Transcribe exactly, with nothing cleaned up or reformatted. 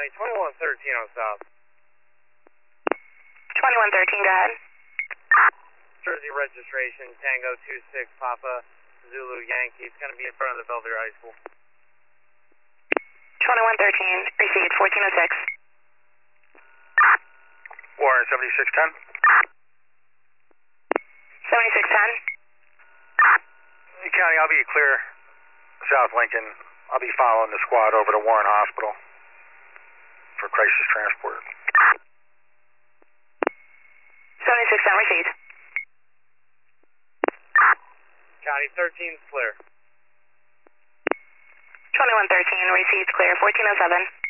County, twenty-one thirteen on south. twenty-one thirteen, go ahead. Jersey registration, Tango two six Papa Zulu Yankee. It's going to be in front of the Belvedere High School. twenty-one thirteen, received, fourteen oh six. Warren, seventy-six ten. seventy-six ten. County, I'll be clear South Lincoln. I'll be following the squad over to Warren Hospital for crisis transport. seventy-six ten, received. County, thirteen clear. twenty-one thirteen, received, clear, fourteen oh seven.